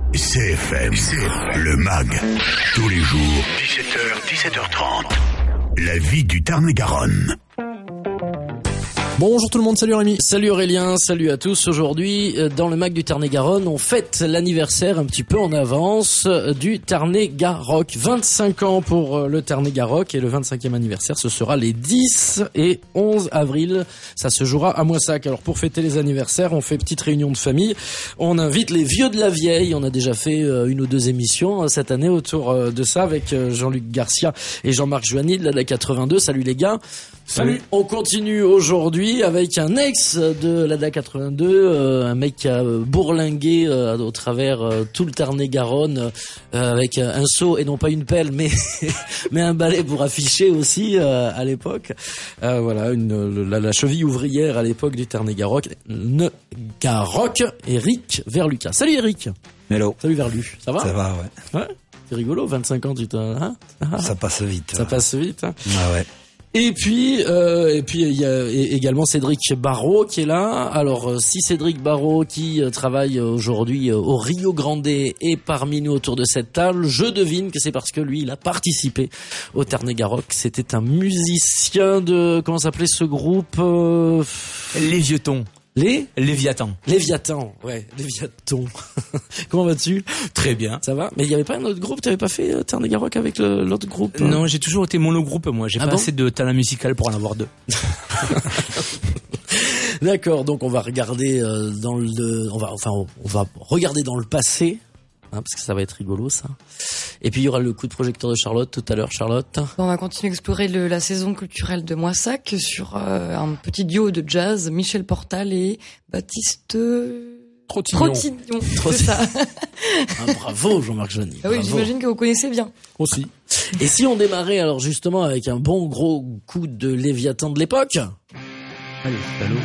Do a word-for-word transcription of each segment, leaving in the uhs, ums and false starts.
C F M, C F M, le M A G, tous les jours, dix-sept heures, dix-sept heures trente, la vie du Tarn-et-Garonne. Bonjour tout le monde, salut Rémi. Salut Aurélien, salut à tous. Aujourd'hui, dans le M A G du Tarn-et-Garonne, on fête l'anniversaire un petit peu en avance du Tarn-et-Garoque. vingt-cinq ans pour le Tarn-et-Garoque et le vingt-cinquième anniversaire, ce sera les dix et onze avril. Ça se jouera à Moissac. Alors pour fêter les anniversaires, on fait petite réunion de famille. On invite les vieux de la vieille. On a déjà fait une ou deux émissions cette année autour de ça avec Jean-Luc Garcia et Jean-Marc Joanny de la D A quatre-vingt-deux. Salut les gars. Salut. On continue aujourd'hui avec un ex de l'A D A quatre-vingt-deux, euh, un mec qui a bourlingué euh, au travers euh, tout le Tarn-et-Garonne euh, avec un seau et non pas une pelle, mais mais un balai pour afficher aussi euh, à l'époque. Euh, voilà, une la, la cheville ouvrière à l'époque du Tarn-et-Garoque, ne Garoque, Eric Verlucas. Salut Eric. Hello. Salut Verlu. Ça va? Ça va, ouais. Ouais. C'est rigolo, vingt-cinq ans, tu t'en, hein? Ça passe vite. Ça passe vite. Hein. Ah ouais. Et puis, euh, et puis il y a également Cédric Barraud qui est là. Alors, si Cédric Barraud qui travaille aujourd'hui au Rio Grande est parmi nous autour de cette table, je devine que c'est parce que lui, il a participé au Tarn-et-Garoque. C'était un musicien de, comment s'appelait ce groupe euh... Les Vieux-Tons. Les Léviathan. Léviathan, ouais, Léviathan. Comment vas-tu? Très bien. Ça va? Mais il y avait pas un autre groupe? T'avais pas fait euh, Tarn-et-Garoque avec le, l'autre groupe? Non, j'ai toujours été monogroupe, moi. J'ai ah pas bon assez de talent musical pour en avoir deux. D'accord, donc on va regarder euh, dans le, on va, enfin, on, on va regarder dans le passé. Hein, parce que ça va être rigolo ça. Et puis il y aura le coup de projecteur de Charlotte tout à l'heure. Charlotte. On va continuer à explorer le, la saison culturelle de Moissac sur euh, un petit duo de jazz, Michel Portal et Baptiste Trottignon. Trottignon, c'est ça. Ah, bravo Jean-Marc Joanny. Ah oui, bravo. j'imagine que vous connaissez bien. Aussi. Et si on démarrait alors justement avec un bon gros coup de Léviathan de l'époque. Allez, salaud.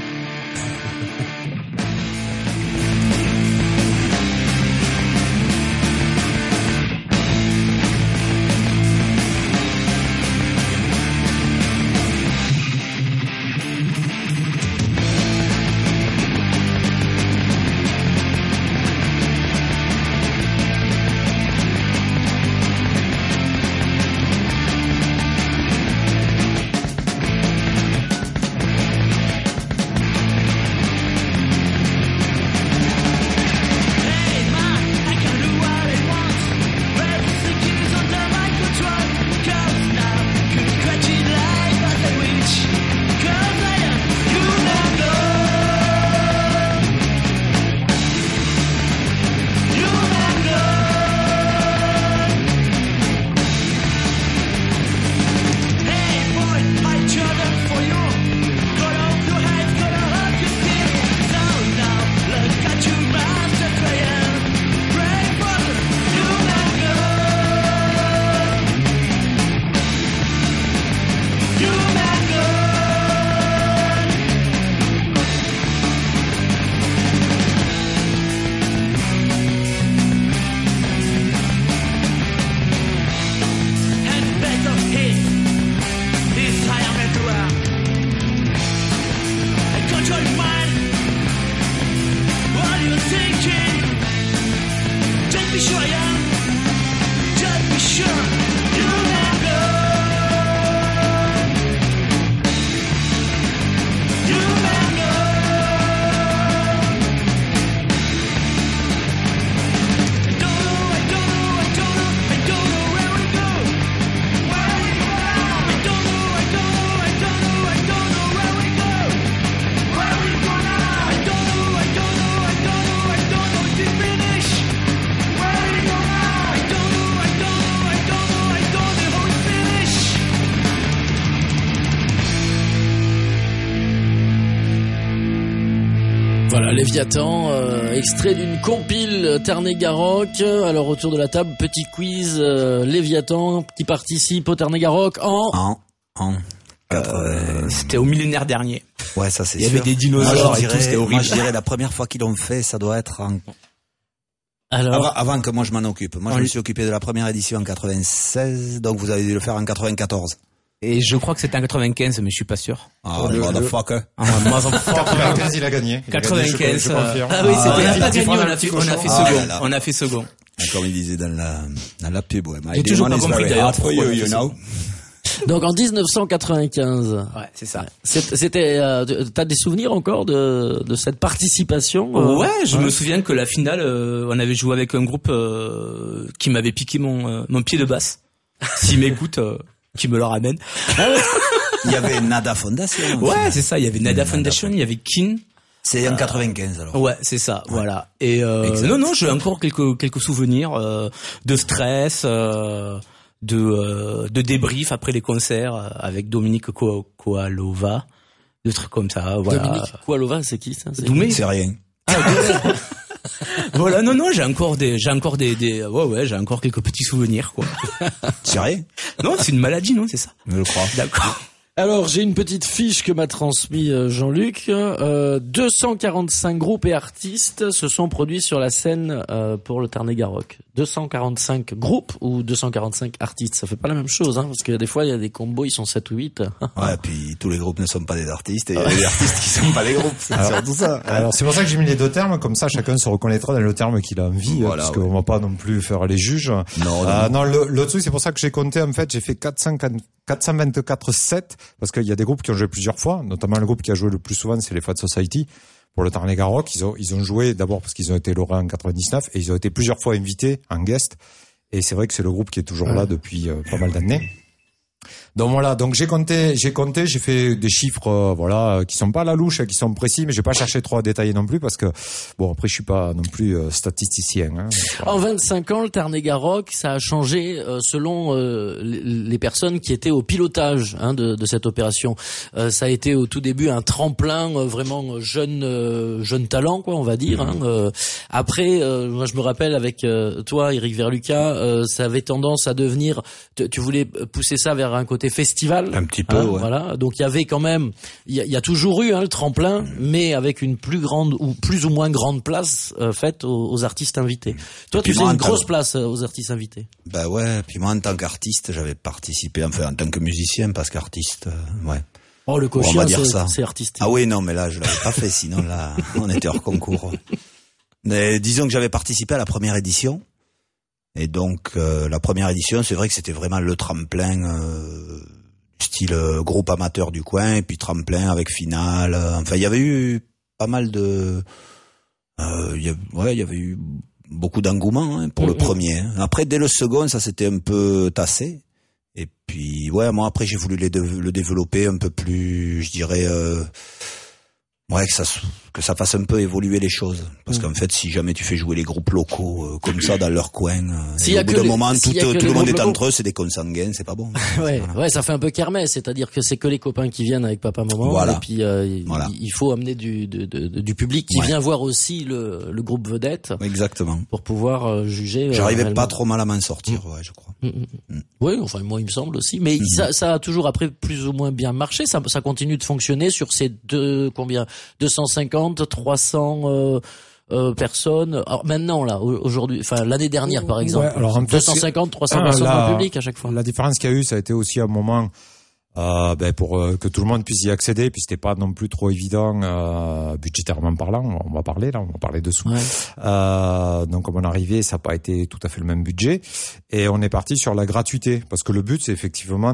Léviathan, euh, extrait d'une compile Tarn-et-Garoque. Alors autour de la table, petit quiz euh, Léviathan qui participe au Tarn-et-Garoque en... En... en euh, c'était au millénaire dernier. Ouais, ça c'est sûr. Il y sûr. avait des dinosaures moi, et tout, c'était horrible. Moi je dirais la première fois qu'ils l'ont fait, ça doit être en... Alors... Avant, avant que moi je m'en occupe. Moi je me suis occupé de la première édition en quatre-vingt-seize, donc vous avez dû le faire en quatre-vingt-quatorze. Et je crois que c'était en quatre-vingt-quinze, mais je suis pas sûr. Ah, le motherfucker. Ah, motherfucker. quatre-vingt-quinze, il a gagné. Il a gagné, quatre-vingt-quinze. je, je confirme. Ah oui, c'était, Ah, on n'a il pas a gagné, fait on a fait, on a fait Ah, second. là, là. On a fait second. Comme il disait dans la, dans la pub, ouais. J'ai toujours pas compris d'ailleurs. For you, you know. Donc en dix-neuf cent quatre-vingt-quinze. Ouais, c'est ça. C'est- C'était, euh, t'as des souvenirs encore de, de cette participation euh Ouais, je me souviens que la finale, euh, on avait joué avec un groupe euh, qui m'avait piqué mon euh, mon pied de basse. S'ils m'écoutent, euh, qui me le ramène. Il y avait Nada Foundation. Ouais, c'est ça. Il y avait Nada Nada Foundation, il y avait Kin. C'est en quatre-vingt-quinze, alors. Ouais, c'est ça, voilà. Et euh, Exact. non, non, j'ai encore quelques quelques souvenirs euh, de stress, euh, de euh, de débrief après les concerts euh, avec Dominique Ko- Koalova, des trucs comme ça. Voilà. Dominique Koalova, c'est qui ça? C'est- Doumé. C'est rien. Voilà, non, non, j'ai encore des, j'ai encore des, des, ouais, ouais, j'ai encore quelques petits souvenirs, quoi. C'est rien. Non, c'est une maladie, non, c'est ça. Je le crois. D'accord. Alors, j'ai une petite fiche que m'a transmis euh, Jean-Luc. Euh, deux cent quarante-cinq groupes et artistes se sont produits sur la scène euh, pour le Tarnega Rock. deux cent quarante-cinq groupes ou deux cent quarante-cinq artistes, ça fait pas la même chose, hein, parce que des fois il y a des combos, ils sont sept ou huit. Ouais, puis tous les groupes ne sont pas des artistes et il y a des artistes qui sont pas des groupes. C'est surtout ça. Alors c'est pour ça que j'ai mis les deux termes, comme ça chacun se reconnaîtra dans le terme qu'il a envie, Voilà, parce ouais. qu'on va pas non plus faire les juges. Non, non. Euh, non, le, le truc c'est pour ça que j'ai compté en fait, j'ai fait quatre cent vingt-quatre sets, parce qu'il y a des groupes qui ont joué plusieurs fois, notamment le groupe qui a joué le plus souvent c'est les Fat Society. Pour le Tarnega Rock, ils ont, ils ont joué d'abord parce qu'ils ont été lauréats en quatre-vingt-dix-neuf et ils ont été plusieurs fois invités en guest. Et c'est vrai que c'est le groupe qui est toujours là depuis euh, pas mal d'années. Donc voilà, donc j'ai compté, j'ai compté, j'ai fait des chiffres, euh, voilà, euh, qui sont pas à la louche, qui sont précis, mais j'ai pas cherché trop à détailler non plus parce que bon après je suis pas non plus euh, statisticien. Hein. En vingt-cinq ans, le Tarnega Rock, ça a changé euh, selon euh, les les personnes qui étaient au pilotage hein, de, de cette opération. Euh, ça a été au tout début un tremplin euh, vraiment jeune, euh, jeune talent, quoi, on va dire. Hein. Euh, après, euh, moi je me rappelle avec euh, toi, Eric Verluca, euh, ça avait tendance à devenir. Tu, tu voulais pousser ça vers un côté festival. Un petit peu, hein, ouais. Voilà. Donc il y avait quand même, il y a, il y a toujours eu hein, le tremplin, mais avec une plus grande ou plus ou moins grande place euh, faite aux, aux artistes invités. Toi, tu puis faisais moi, une en grosse tant- place euh, aux artistes invités. Bah ouais, puis moi en tant qu'artiste, j'avais participé, enfin en tant que musicien, parce qu'artiste, euh, ouais. Oh, le On va cochon, dire c'est, ça. c'est artistique. Ah oui, non, mais là, je l'avais pas fait, sinon là, on était hors concours. Mais disons que j'avais participé à la première édition. Et donc, euh, la première édition, c'est vrai que c'était vraiment le tremplin, euh, style euh, groupe amateur du coin, et puis tremplin avec finale. euh, enfin, il y avait eu pas mal de... Euh, il y a- ouais, il y avait eu beaucoup d'engouement hein, pour Mm, le mm. premier. hein. Après, dès le second, ça s'était un peu tassé. Et puis, ouais, moi, après, j'ai voulu les dév- le développer un peu plus, je dirais... Euh, ouais, que ça, s- que ça fasse un peu évoluer les choses. Parce Mm. qu'en fait, si jamais tu fais jouer les groupes locaux euh, comme ça dans leur coin, euh, S'il et y a au bout que d'un les- moment, s'il tout, y a que tout les le monde groupes est locaux. entre eux, c'est des consanguins, c'est pas bon. Ouais, Voilà. ouais, ça fait un peu kermesse, c'est-à-dire que c'est que les copains qui viennent avec papa maman, Voilà. et puis euh, il- Voilà. il faut amener du, de- de- de- du public qui Ouais. vient voir aussi le, le groupe vedette Exactement. pour pouvoir euh, juger. euh, J'arrivais réellement. pas trop mal à m'en sortir, ouais, je crois. Mm, mm, mm. Oui, enfin moi il me semble aussi, mais ça, ça a toujours après plus ou moins bien marché. Ça, ça continue de fonctionner sur ces deux combien deux cent cinquante, trois cents euh, euh, personnes. Alors maintenant là, au- aujourd'hui, enfin l'année dernière par exemple, Ouais, alors, en fait, deux cent cinquante, trois cents Ah, personnes la- dans le public à chaque fois. La différence qu'il y a eu, ça a été aussi un moment euh, ben pour euh, que tout le monde puisse y accéder, puis c'était pas non plus trop évident euh, budgétairement parlant. On va parler là, on va parler dessous. Ouais. Euh, donc comme on arrivait, ça n'a pas été tout à fait le même budget, et on est parti sur la gratuité, parce que le but c'est effectivement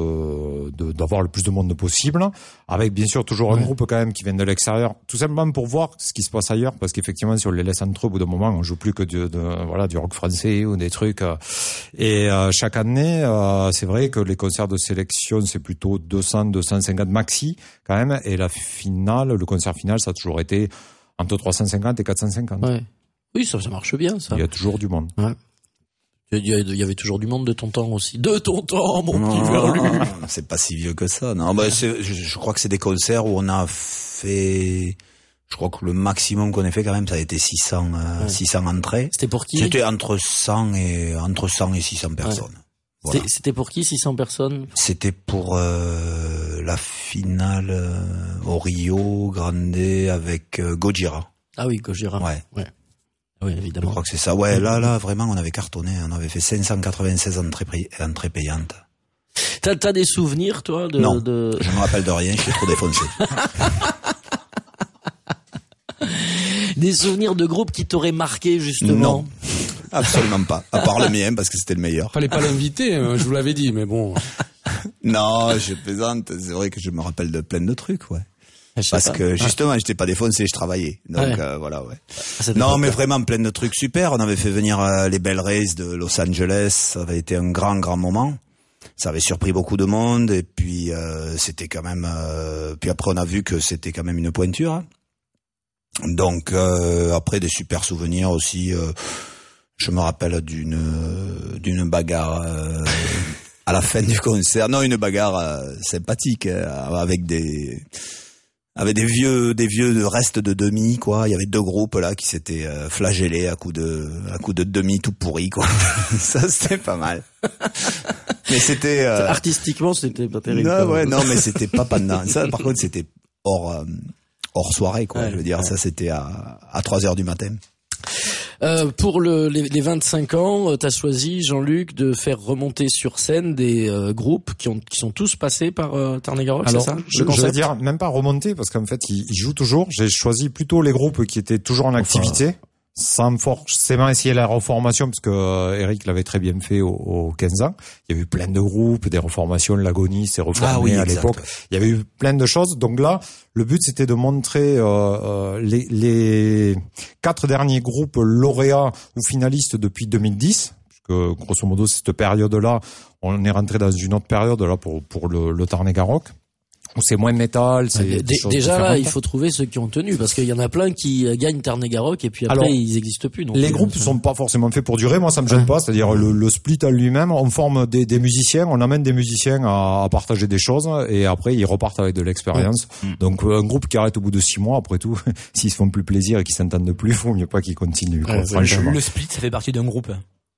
de de- d'avoir le plus de monde possible, avec bien sûr toujours un Ouais. groupe quand même qui vient de l'extérieur, tout simplement pour voir ce qui se passe ailleurs, parce qu'effectivement si on les laisse entre eux, au bout d'un moment on joue plus que de, de voilà du rock français ou des trucs. euh, et euh, chaque année, euh, c'est vrai que les concerts de sélection c'est plutôt deux cents, deux cent cinquante maxi quand même, et la finale, le concert final, ça a toujours été entre trois cent cinquante et quatre cent cinquante. Ouais. Oui, ça, ça marche bien ça. Il y a toujours du monde. Il y, a- il y avait toujours du monde de ton temps aussi. De ton temps, mon petit Non, verlu. c'est pas si vieux que ça. Non, bah, c'est, je, je crois que c'est des concerts où on a fait, je crois que le maximum qu'on ait fait quand même, ça a été six cents, euh, Ouais. six cents entrées. C'était pour qui? C'était entre cent et, entre cent et six cents personnes. Voilà. C'était, c'était pour qui six cents personnes? C'était pour euh, la finale euh, au Rio Grande avec euh, Gojira. Ah oui, Gojira. Ouais. Oui, Je évidemment. crois que c'est ça. Ouais, là, là, vraiment, on avait cartonné. On avait fait cinq cent quatre-vingt-seize entrées, pri- entrées payantes. T'as, t'as des souvenirs, toi, de... Non, de... je me rappelle de rien, je suis trop défoncé. Des souvenirs de groupes qui t'auraient marqué, justement? Non, absolument pas. À part le mien, parce que c'était le meilleur. Fallait pas l'inviter, je vous l'avais dit, mais bon. Non, je plaisante. C'est vrai que je me rappelle de plein de trucs, ouais. Parce pas. que justement, j'étais pas défoncé, je travaillais. Donc Ouais. euh, voilà, ouais. Ah, Non, mais vraiment plein de trucs super. On avait fait venir euh, les Bell Rays de Los Angeles. Ça avait été un grand, grand moment. Ça avait surpris beaucoup de monde. Et puis euh, c'était quand même. Euh... Puis après, on a vu que c'était quand même une pointure. Hein. Donc euh, après, des super souvenirs aussi. Euh... Je me rappelle d'une d'une bagarre. Euh... à la fin du concert. Non, une bagarre euh, sympathique euh, avec des avec des vieux des vieux restes de demi, quoi. Il y avait deux groupes là qui s'étaient euh, flagellés à coups de à coups de demi tout pourri, quoi. Ça c'était pas mal. Mais c'était euh... artistiquement, c'était pas terrible. Non, ouais, non, mais c'était pas pendant. Ça, par contre, c'était hors euh, hors soirée, quoi. Ouais, je veux dire, ouais. ça c'était à à trois heures du matin. Euh, pour le, les, les vingt-cinq ans, euh, t'as choisi, Jean-Luc, de faire remonter sur scène des euh, groupes qui ont qui sont tous passés par euh, Tarn-et-Garonne, c'est Alors, ça? je, je veux dire, même pas remonter, parce qu'en fait, ils, ils jouent toujours. J'ai choisi plutôt les groupes qui étaient toujours en activité, sans forcément essayer la reformation, parce que euh, Eric l'avait très bien fait aux quinze ans. Il y a eu plein de groupes, des reformations, l'Agonie s'est reformé Ah oui, à exact. l'époque. Il y avait eu plein de choses. Donc là, le but, c'était de montrer euh, euh, les, les quatre derniers groupes lauréats ou finalistes depuis deux mille dix. Que grosso modo, cette période-là, on est rentré dans une autre période là pour pour le, le Tarn-et-Garonne, où c'est moins métal. C'est D- des choses déjà là, différentes. il faut trouver ceux qui ont tenu, parce qu'il y en a plein qui euh, gagnent Tarn-et-Garonne et puis après Alors, ils existent plus. Donc les euh, groupes ça- sont pas forcément faits pour durer. Moi, ça me gêne pas. C'est-à-dire le, le split en lui-même, on forme des, des musiciens, on amène des musiciens à, à partager des choses, et après ils repartent avec de l'expérience. Mmh. Donc un groupe qui arrête au bout de six mois, après tout, s'ils se font plus plaisir et qu'ils s'entendent plus, faut mieux pas qu'ils continuent. Quoi, Ouais, c'est franchement. Le split, ça fait partie d'un groupe.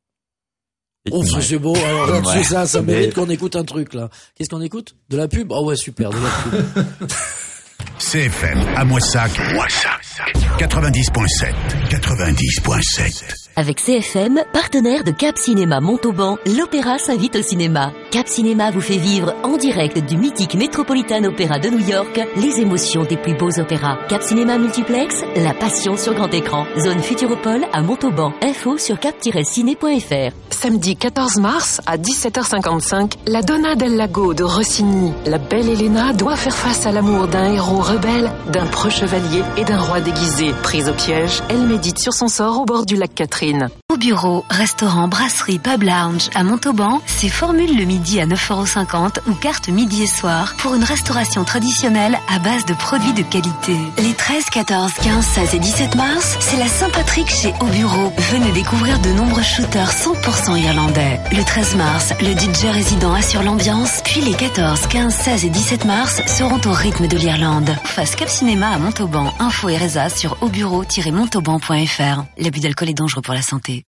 Oh, ça, c'est beau. Alors là-dessus, Ouais. ça, ça Mais- mérite qu'on écoute un truc là. Qu'est-ce qu'on écoute? De la pub? Ah ouais, super, de la pub. C F M à Moissac, Moissac, quatre-vingt-dix virgule sept, quatre-vingt-dix virgule sept. Avec C F M, partenaire de Cap Cinéma Montauban, l'opéra s'invite au cinéma. Cap Cinéma vous fait vivre en direct du mythique Metropolitan Opera de New York les émotions des plus beaux opéras. Cap Cinéma Multiplex, la passion sur grand écran. Zone Futuropole à Montauban. Info sur cap tiret ciné point f r. Samedi quatorze mars à dix-sept heures cinquante-cinq, la Donna del Lago de Rossini. La belle Elena doit faire face à l'amour d'un héros rebelle, d'un preux chevalier et d'un roi déguisé. Prise au piège, elle médite sur son sort au bord du lac Catherine. Au bureau, restaurant, brasserie, pub lounge à Montauban, c'est formule le midi à neuf euros cinquante ou carte midi et soir pour une restauration traditionnelle à base de produits de qualité. Les treize, quatorze, quinze, seize et dix-sept mars, c'est la Saint-Patrick chez Au Bureau. Venez découvrir de nombreux shooters cent pour cent irlandais. Le treize mars, le D J résident assure l'ambiance, puis les quatorze, quinze, seize et dix-sept mars seront au rythme de l'Irlande. Face Cap Cinéma à Montauban. Info et résa sur au bureau tiret montauban point f r. L'abus d'alcool est dangereux pour la santé.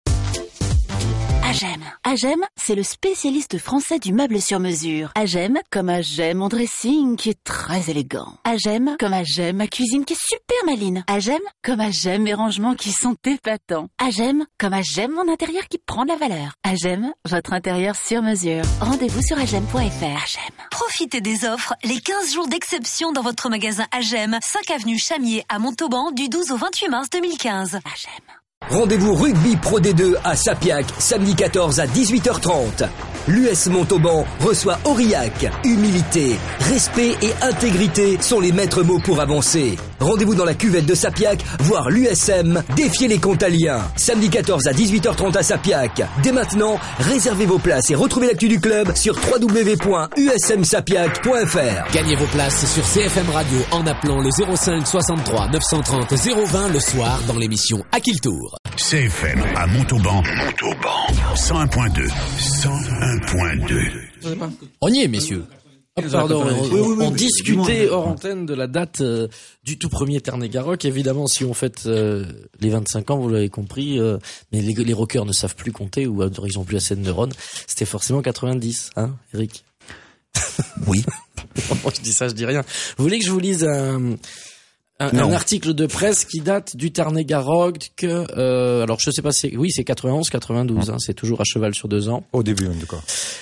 Agem. Agem, c'est le spécialiste français du meuble sur mesure. Agem, comme Agem, mon dressing qui est très élégant. Agem, comme Agem, ma cuisine qui est super maline. Agem, comme Agem, mes rangements qui sont épatants. Agem, comme Agem, mon intérieur qui prend de la valeur. Agem, votre intérieur sur mesure. Rendez-vous sur agem point f r. Agem. Profitez des offres, les quinze jours d'exception dans votre magasin Agem, cinq avenue Chamier à Montauban du douze au vingt-huit mars deux mille quinze. Agem. Rendez-vous Rugby Pro D deux à Sapiac, samedi quatorze à dix-huit heures trente. L'U S Montauban reçoit Aurillac. Humilité, respect et intégrité sont les maîtres mots pour avancer. Rendez-vous dans la cuvette de Sapiac, voir l'U S M défier les Contaliens. Samedi quatorze à dix-huit heures trente à Sapiac. Dès maintenant, réservez vos places et retrouvez l'actu du club sur w w w point u s m sapiac point f r. Gagnez vos places sur C F M Radio en appelant le zéro cinq soixante-trois neuf cent trente zéro vingt le soir dans l'émission À qui le tour. C F M à Montauban, Montauban, cent un point deux, cent un point deux. On y est, messieurs. Ah, pardon, on, Oui, oui, oui, on oui, discutait dis-moi. hors antenne de la date euh, du tout premier Tarn-et-Garonne. Évidemment, si on fête euh, les vingt-cinq ans, vous l'avez compris, euh, mais les, les rockers ne savent plus compter ou alors ils ont plus assez de neurones. C'était forcément quatre-vingt-dix, hein, Eric? Oui. Je dis ça, je dis rien. Vous voulez que je vous lise un... Un, un article de presse qui date du Tarn-et-Garonne que euh, alors je sais pas si oui c'est quatre-vingt-onze quatre-vingt-douze hein, c'est toujours à cheval sur deux ans Au début en tout cas.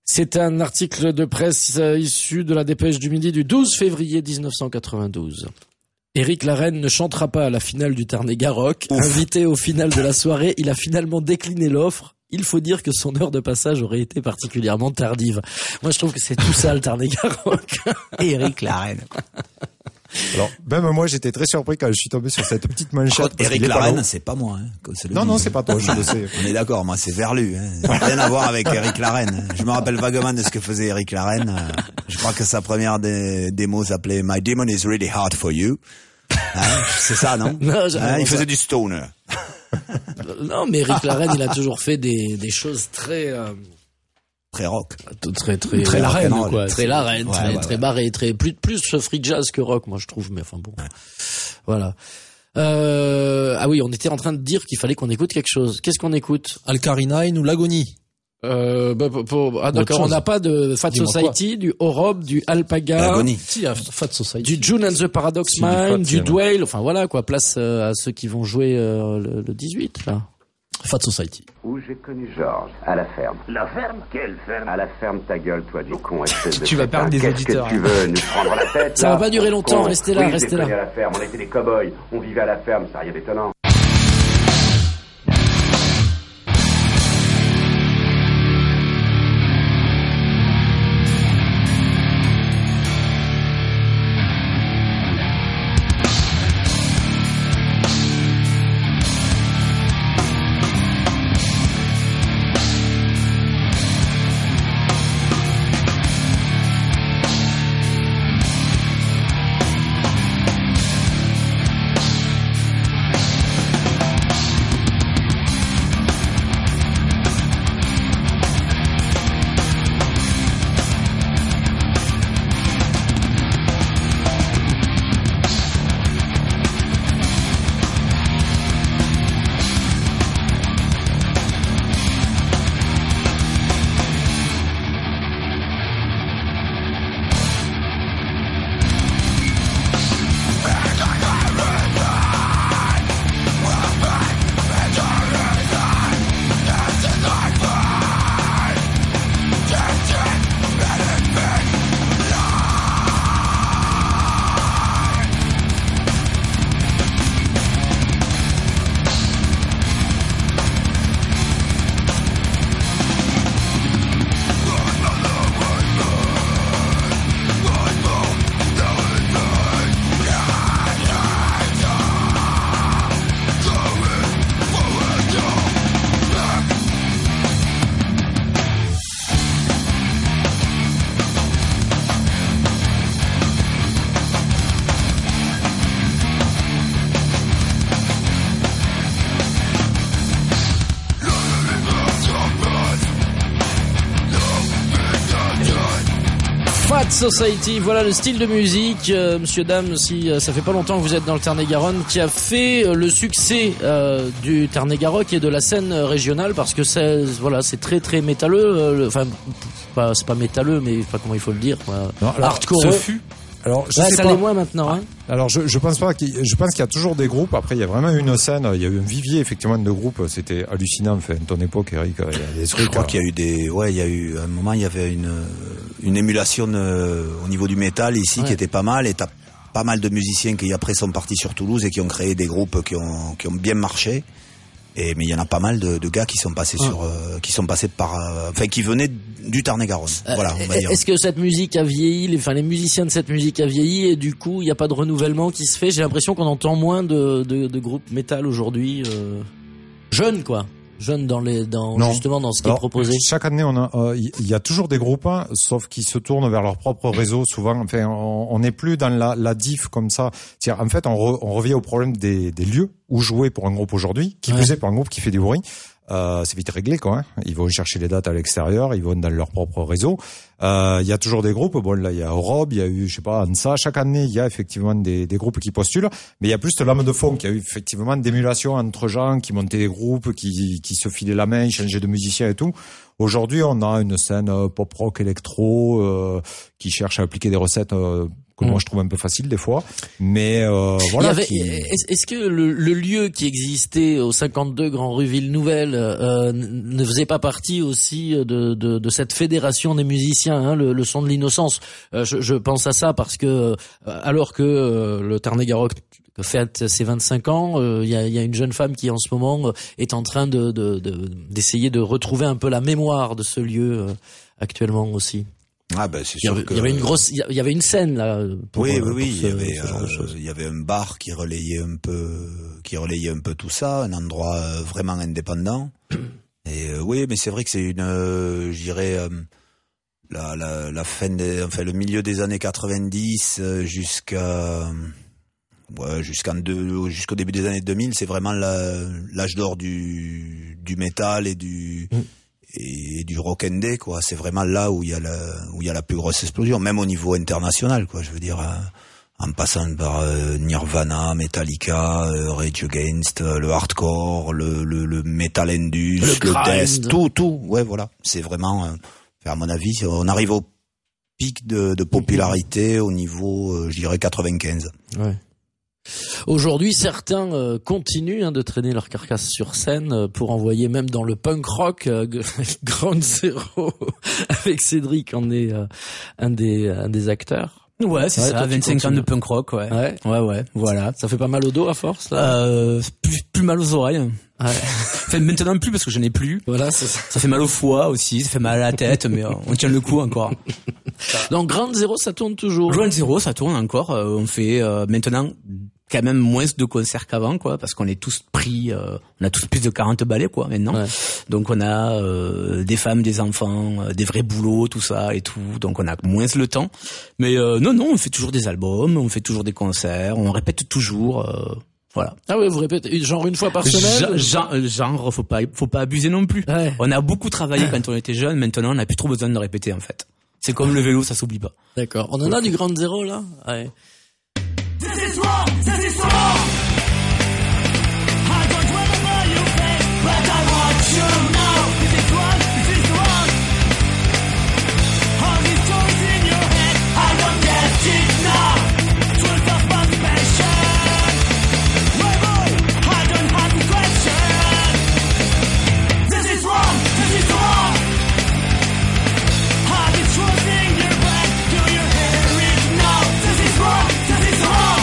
C'est un article de presse euh, issu de la Dépêche du Midi du douze février dix-neuf cent quatre-vingt-douze. Éric Larreine ne chantera pas à la finale du Tarn-et-Garonne. Invité au final de la soirée, il a finalement décliné l'offre. Il faut dire que son heure de passage aurait été particulièrement tardive. Moi, je trouve que c'est tout ça, le Tarn-et-Garonne. Éric Larreine. Alors, même moi, j'étais très surpris quand je suis tombé sur cette petite manchette. Éric Larreine, c'est pas moi. Hein, c'est non, non, c'est pas toi, je le sais. On est d'accord, moi, c'est Verlu. Hein. Rien à voir avec Éric Larreine. Je me rappelle vaguement de ce que faisait Éric Larreine. Je crois que sa première dé- démo s'appelait My Demon is Really Hard for You. Hein, c'est ça, non, non hein, il faisait du stoner. Non, mais Éric Larreine, il a toujours fait des, des choses très... Euh... Très rock. Très, très, très la reine, quoi. Très la reine, ouais, très, ouais, très ouais. barré, très, plus, plus free jazz que rock, moi, je trouve, mais enfin bon. Ouais. Voilà. Euh, ah oui, on était en train de dire qu'il fallait qu'on écoute quelque chose. Qu'est-ce qu'on écoute? Alkarinine ou l'Agonie? Euh, bah, pour, pour, ah, d'accord, on n'a pas de Fat Dis-moi Society, quoi. Du Orob, du Alpaga. L'Agonie. Si, Fat Society. Du June and the Paradox Si, Mind, du, du Dwale, enfin voilà, quoi, place euh, à ceux qui vont jouer euh, le, le dix-huit, là. Fat Society. Où j'ai connu Georges, à la ferme. La ferme? Quelle ferme? À la ferme, ta gueule, toi, du con, espèce de Tu vas perdre des Qu'est-ce auditeurs. que tu veux nous prendre la tête? Ça là, va pas durer longtemps, con. restez là, oui, restez j'ai là. connu à la ferme, on était des cow-boys, on vivait à la ferme, ça rien d'étonnant. Fat Society, voilà le style de musique, euh, monsieur, dame, si euh, ça fait pas longtemps que vous êtes dans le Tarn-et-Garonne, qui a fait euh, le succès euh, du Tarn-et-Garonne et de la scène régionale, parce que c'est, voilà, c'est très très métalleux, enfin, pas, c'est pas métalleux, mais pas comment il faut le dire, quoi. Non, alors, hardcore. ce fut. Alors, je ouais, sais ça pas. l'est moins maintenant, hein. Alors, je, je pense pas qu'il, je pense qu'il y a toujours des groupes. Après, il y a vraiment une scène. Il y a eu un vivier, effectivement, de groupes. C'était hallucinant. Enfin, ton époque, Eric, il y a des trucs. Je crois qu'il y a eu des, ouais, il y a eu, à un moment, il y avait une, une émulation euh, au niveau du métal ici, ouais, qui était pas mal. Et t'as pas mal de musiciens qui après sont partis sur Toulouse et qui ont créé des groupes qui ont, qui ont bien marché. Et, mais il y en a pas mal de, de gars qui sont passés ah. sur, euh, qui sont passés par, euh, enfin, qui venaient du Tarn-et-Garonne. Euh, voilà, on va dire. Est-ce que cette musique a vieilli, les, enfin, les musiciens de cette musique a vieilli et du coup, il n'y a pas de renouvellement qui se fait? J'ai l'impression qu'on entend moins de, de, de groupes métal aujourd'hui, euh, jeunes, quoi. Jeunes dans les, dans, non. justement, dans ce qui Alors, est proposé. Chaque année, on a, il euh, y a toujours des groupes, hein, sauf qu'ils se tournent vers leur propre réseau, souvent. Enfin, on n'est plus dans la, la diff comme ça. C'est-à-dire, en fait, on, re, on revient au problème des, des lieux où jouer pour un groupe aujourd'hui, qui ouais. plus est pour un groupe qui fait du bruit. Euh, c'est vite réglé, quoi. Hein. Ils vont chercher les dates à l'extérieur, ils vont dans leur propre réseau. Euh, il y a toujours des groupes. Bon, là, il y a Europe, il y a eu, je sais pas, Ansa. Chaque année, il y a effectivement des, des groupes qui postulent. Mais il y a plus de lame de fond, qu'il y a eu effectivement d'émulation entre gens qui montaient des groupes, qui, qui se filaient la main, changeaient de musiciens et tout. Aujourd'hui, on a une scène pop rock électro, euh, qui cherche à appliquer des recettes, euh, que moi je trouve un peu facile des fois, mais euh, voilà. Il y avait, qui... est-ce, est-ce que le, le lieu qui existait au cinquante-deux Grand Rue Ville-Nouvelle euh, ne faisait pas partie aussi de, de, de cette fédération des musiciens, hein, le, le son de l'innocence. euh, je, je pense à ça parce que euh, alors que euh, le Tarn-et-Garonne fête ses vingt-cinq ans, il euh, y, a, y a une jeune femme qui en ce moment est en train de, de, de d'essayer de retrouver un peu la mémoire de ce lieu euh, actuellement aussi. Ah ben c'est il y avait, sûr que il y avait une grosse, il y avait une scène là. Pour, oui, oui, pour oui. ce, il y avait, euh, il y avait un bar qui relayait un peu, qui relayait un peu tout ça, un endroit euh, vraiment indépendant. Et euh, oui, mais c'est vrai que c'est une, euh, je dirais, euh, la, la, la fin des, enfin le milieu des années quatre-vingt-dix euh, jusqu'à, ouais, jusqu'en deux, jusqu'au début des années deux mille, c'est vraiment la, l'âge d'or du, du métal et du. Mm. et du rock and day, quoi. C'est vraiment là où il y a la, où il y a la plus grosse explosion, même au niveau international, quoi. Je veux dire, euh, en passant par euh, Nirvana, Metallica, euh, Rage Against, euh, le hardcore, le, le, le metal indus, le, le death, tout, tout. Ouais, voilà. C'est vraiment, euh, à mon avis, on arrive au pic de, de popularité au niveau, euh, je dirais, quatre-vingt-quinze. Ouais. Aujourd'hui, certains euh, continuent hein, de traîner leur carcasse sur scène euh, pour envoyer même dans le punk rock. euh, Ground Zero avec Cédric en est euh, un des un des acteurs. Ouais, c'est ouais, ça, vingt-cinq ans de punk rock, ouais. Ouais, ouais, ouais, voilà. Ça fait pas mal au dos à force, là? Euh, plus, plus mal aux oreilles. Ouais. Enfin, maintenant plus parce que je n'ai plus. Voilà, c'est ça. Ça fait mal au foie aussi, ça fait mal à la tête, mais euh, on tient le coup encore. Donc, Ground Zero, ça tourne toujours. Ground Zero, ça tourne encore. Euh, on fait euh, maintenant quand même moins de concerts qu'avant, quoi, parce qu'on est tous pris, euh, on a tous plus de quarante balais, quoi, maintenant. Ouais. Donc on a euh, des femmes, des enfants, euh, des vrais boulots, tout ça et tout. Donc on a moins le temps. Mais euh, non, non, on fait toujours des albums, on fait toujours des concerts, on répète toujours. Euh, voilà. Ah ouais, vous répétez genre une fois par semaine. Genre, genre faut pas, faut pas abuser non plus. Ouais. On a beaucoup travaillé quand on était jeune. Maintenant, on n'a plus trop besoin de répéter en fait. C'est comme le vélo, ça s'oublie pas. D'accord. On en a du Ground Zero là. Ouais. This is wrong, this is wrong. I don't remember your face, but I want you now. This is wrong, this is wrong. All these stories in your head, I don't get it now. Truth of motivation. My boy, I don't have the question. This is wrong, this is wrong. All these truths in your brain, do you hear it now? This is wrong, this is wrong.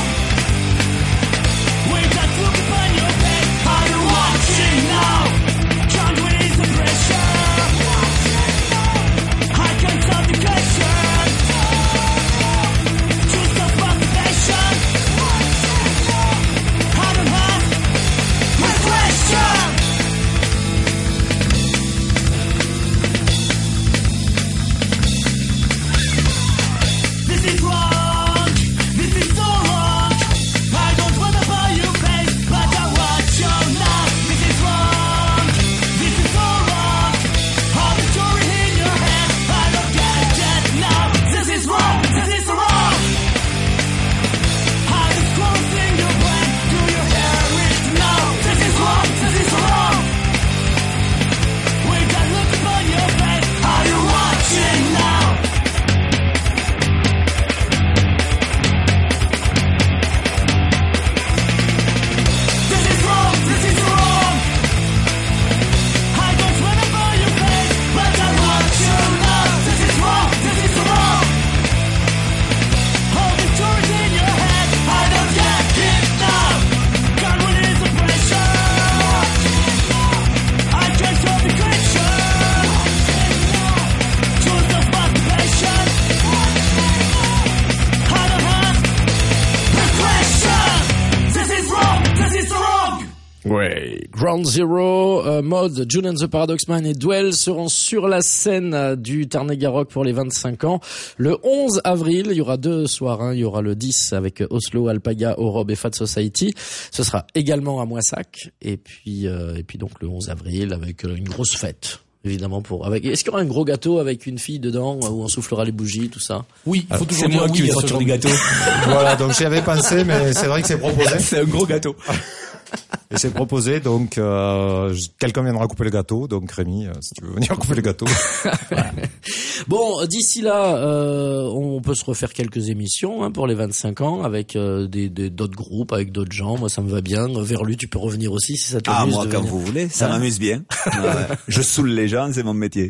Ouais, Ground Zero, euh, Mode, June and the Paradox Man et Dwell seront sur la scène euh, du Tarn-et-Garonne pour les vingt-cinq ans. Le onze avril, il y aura deux soirs, hein. Il y aura le dix avec Oslo, Alpaga, Orob et Fat Society. Ce sera également à Moissac. Et puis, euh, et puis donc le onze avril avec une grosse fête. évidemment pour avec. Est-ce qu'il y aura un gros gâteau avec une fille dedans où on soufflera les bougies, tout ça? Oui, il faut toujours dire oui à ce genre de gâteau. Voilà, donc j'y avais pensé, mais c'est vrai que c'est proposé. C'est un gros gâteau. Et c'est proposé, donc euh, quelqu'un viendra couper le gâteau, donc Rémi, euh, si tu veux venir couper le gâteau. Bon, d'ici là, euh, on peut se refaire quelques émissions hein, pour les vingt-cinq ans avec euh, des, des d'autres groupes, avec d'autres gens. Moi, ça me va bien. Verlu, tu peux revenir aussi si ça t'amuse. Ah, moi, de quand venir. vous voulez, ça Hein m'amuse bien. Ouais. Je saoule les gens, c'est mon métier.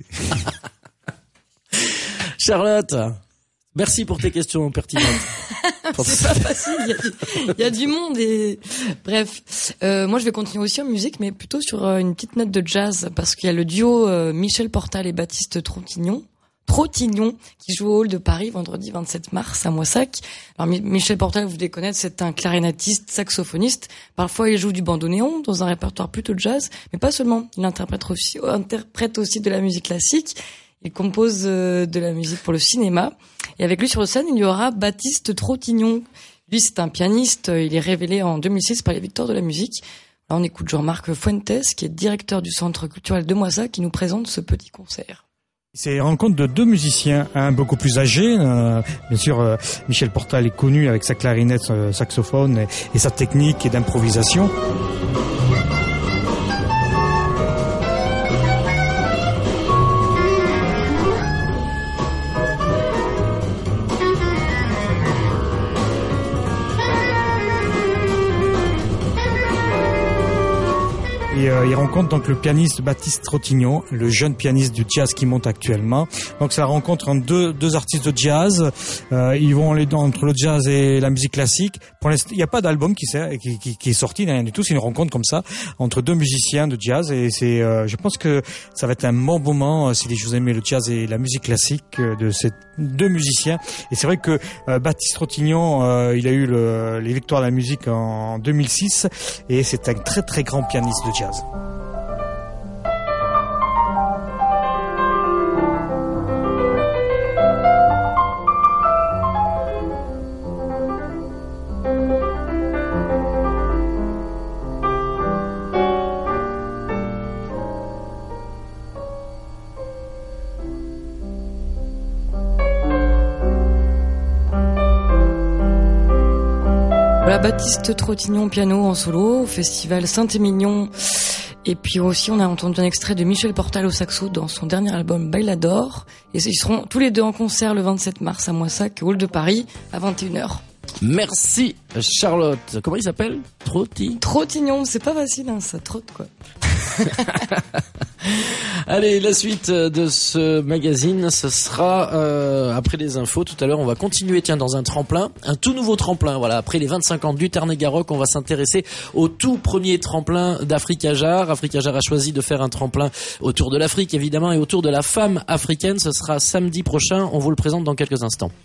Charlotte, merci pour tes questions pertinentes. C'est pas facile, il y, a du, il y a du monde et bref. Euh, moi je vais continuer aussi en musique, mais plutôt sur euh, une petite note de jazz parce qu'il y a le duo euh, Michel Portal et Baptiste Trottignon, Trottignon qui joue au Hall de Paris vendredi vingt-sept mars à Moissac. Alors Mi- Michel Portal, vous devez connaître, c'est un clarinettiste, saxophoniste. Parfois il joue du bandoneon dans un répertoire plutôt jazz, mais pas seulement. Il interprète aussi, interprète aussi de la musique classique. Il compose euh, de la musique pour le cinéma. Et avec lui sur scène, il y aura Baptiste Trottignon. Lui, c'est un pianiste. Il est révélé en deux mille six par les Victoires de la musique. Là, on écoute Jean-Marc Fuentes, qui est directeur du Centre culturel de Moissac, qui nous présente ce petit concert. C'est une rencontre de deux musiciens, un beaucoup plus âgé. Euh, bien sûr, euh, Michel Portal est connu avec sa clarinette, son saxophone et, et sa technique et d'improvisation. Et euh, il rencontre donc le pianiste Baptiste Trottignon, le jeune pianiste du jazz qui monte actuellement. Donc c'est la rencontre entre deux, deux artistes de jazz. Euh, ils vont aller dans, entre le jazz et la musique classique. Pour l'instant, il n'y a pas d'album qui, qui, qui, qui est sorti, rien du tout. C'est une rencontre comme ça entre deux musiciens de jazz. Et c'est, euh, je pense que ça va être un bon moment euh, si vous aimez le jazz et la musique classique euh, de ces deux musiciens. Et c'est vrai que euh, Baptiste Trottignon, euh, il a eu le, les victoires de la musique en deux mille six et c'est un très très grand pianiste de jazz. Voilà, Baptiste Trottignon piano en solo au festival Saint-Émilion. Et puis aussi, on a entendu un extrait de Michel Portal au saxo dans son dernier album Bailador. Et ils seront tous les deux en concert le vingt-sept mars à Moissac, Hall de Paris, à vingt et une heures. Merci Charlotte. Comment il s'appelle? Trotti Trottignon, c'est pas facile, hein, ça trotte quoi. Allez, la suite de ce magazine, ce sera euh, après les infos. Tout à l'heure, on va continuer, tiens, dans un tremplin, un tout nouveau tremplin. Voilà, après les vingt-cinq ans du Tarn-et-Garonne, on va s'intéresser au tout premier tremplin d'Africa Jar. Africa Jar a choisi de faire un tremplin autour de l'Afrique, évidemment, et autour de la femme africaine. Ce sera samedi prochain. On vous le présente dans quelques instants.